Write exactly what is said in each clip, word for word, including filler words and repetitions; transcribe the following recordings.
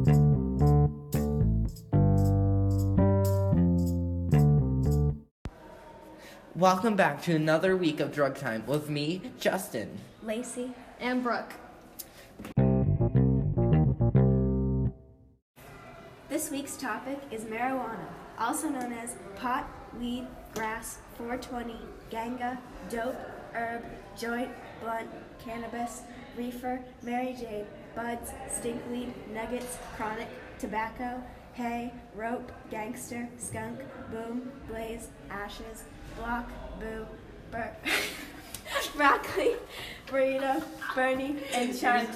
Welcome back to another week of Drug Time with me, Justin, Lacey, and Brooke. This week's topic is marijuana, also known as pot, weed, grass, four twenty, ganga, dope, herb, joint, blunt, cannabis, reefer, Mary Jane, buds, stinkweed, nuggets, chronic, tobacco, hay, rope, gangster, skunk, boom, blaze, ashes, block, boo, bur- broccoli, burrito, Bernie, and charge.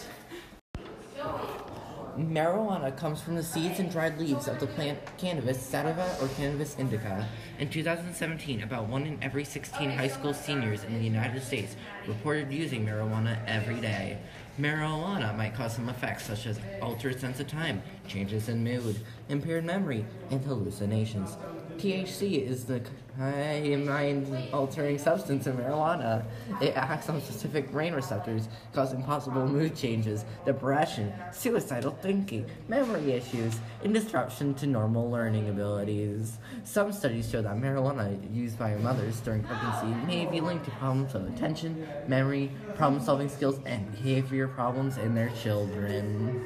Marijuana comes from the seeds and dried leaves of the plant Cannabis sativa or Cannabis indica. In two thousand seventeen, about one in every sixteen high school seniors in the United States reported using marijuana every day. Marijuana might cause some effects such as altered sense of time, changes in mood, impaired memory, and hallucinations. T H C is the mind-altering substance in marijuana. It acts on specific brain receptors, causing possible mood changes, depression, suicidal thinking, memory issues, and disruption to normal learning abilities. Some studies show that marijuana used by mothers during pregnancy may be linked to problems of attention, memory, problem-solving skills, and behavior problems in their children.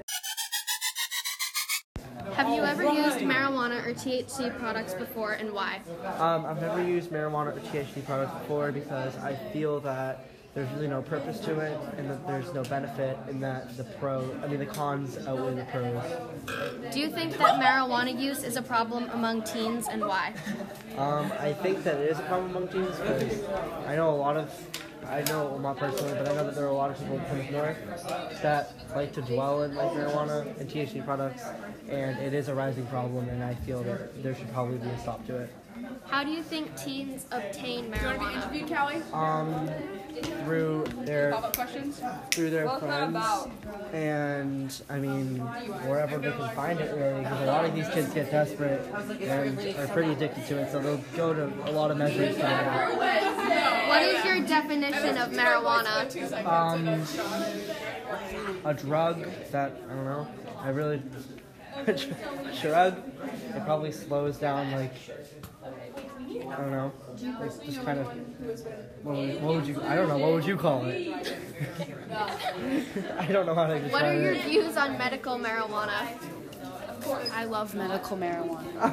Have you ever used marijuana or T H C products before, and why? Um, I've never used marijuana or T H C products before because I feel that there's really no purpose to it and that there's no benefit in that the pro, I mean the cons outweigh the pros. Do you think that marijuana use is a problem among teens, and why? Um, I think that it is a problem among teens because I know a lot of, I know, well, not personally, but I know that there are a lot of people in Plymouth North that like to dwell in like marijuana and T H C products, and it is a rising problem, and I feel that there should probably be a stop to it. How do you think teens obtain marijuana? Do you want to be interviewed, Callie? Um, through their Pop-up questions? through their What's that friends, about? and I mean wherever they can find it really, because a lot of these kids get desperate and are pretty addicted to it, so they'll go to a lot of measures to get it. What is your definition of marijuana? Um, a drug that, I don't know, I really, shrug, it probably slows down, like, I don't know, it's just kind of, what would, what would you, I don't know, what would you call it? I don't know how to describe it. What are your views on medical marijuana? I love medical marijuana.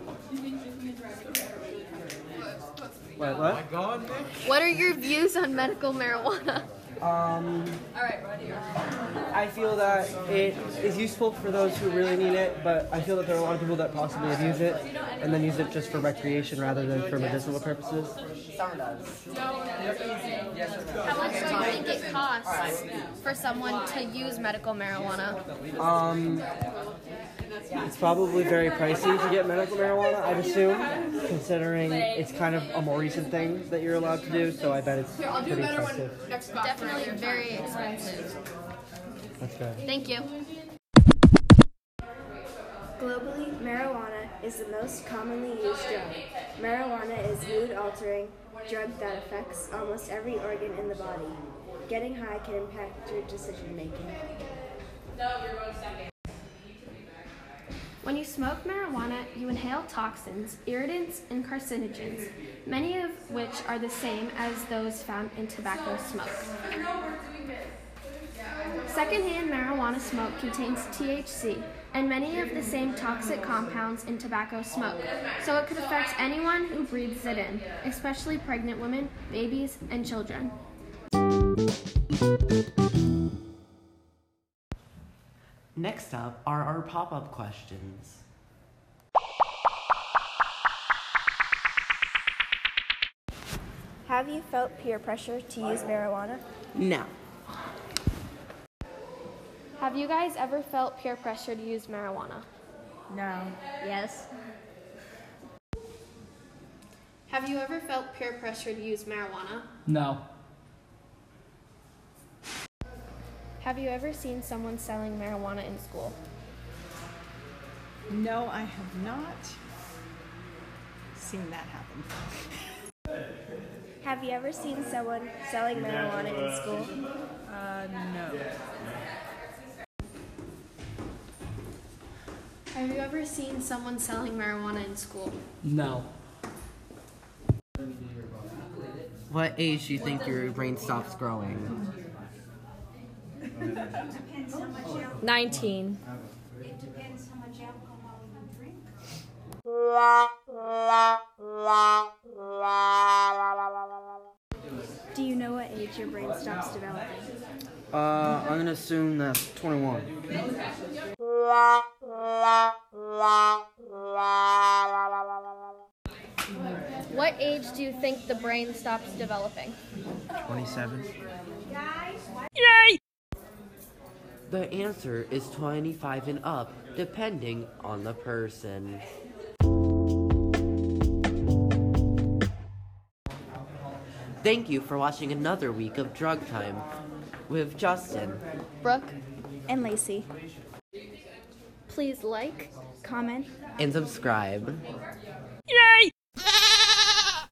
Wait, what? What are your views on medical marijuana? Um, I feel that it is useful for those who really need it, but I feel that there are a lot of people that possibly abuse it and then use it just for recreation rather than for medicinal purposes. How much do you think it costs for someone to use medical marijuana? Um, it's probably very pricey to get medical marijuana, I'd assume, considering it's kind of a more recent thing that you're allowed to do, so I bet it's pretty expensive. Definitely very expensive. That's good. Thank you. Globally, marijuana is the most commonly used drug. Marijuana is mood-altering drug that affects almost every organ in the body. Getting high can impact your decision-making. When you smoke marijuana, you inhale toxins, irritants, and carcinogens, many of which are the same as those found in tobacco smoke. Secondhand marijuana smoke contains T H C and many of the same toxic compounds in tobacco smoke, so it could affect anyone who breathes it in, especially pregnant women, babies, and children. Next up are our pop-up questions. Have you felt peer pressure to use marijuana? No. Have you guys ever felt peer pressure to use marijuana? No. Yes. Have you ever felt peer pressure to use marijuana? No. Have you ever seen someone selling marijuana in school? No, I have not seen that happen. Have you ever seen someone selling marijuana in school? Uh, no. Have you ever seen someone selling marijuana in school? No. What age do you think your brain stops growing? nineteen. Do you know what age your brain stops developing? Uh, I'm gonna assume that's twenty-one. What age do you think the brain stops developing? twenty-seven. The answer is twenty-five and up, depending on the person. Thank you for watching another week of Drug Time with Justin. Brooke, And Lacey. please like, Comment. And subscribe.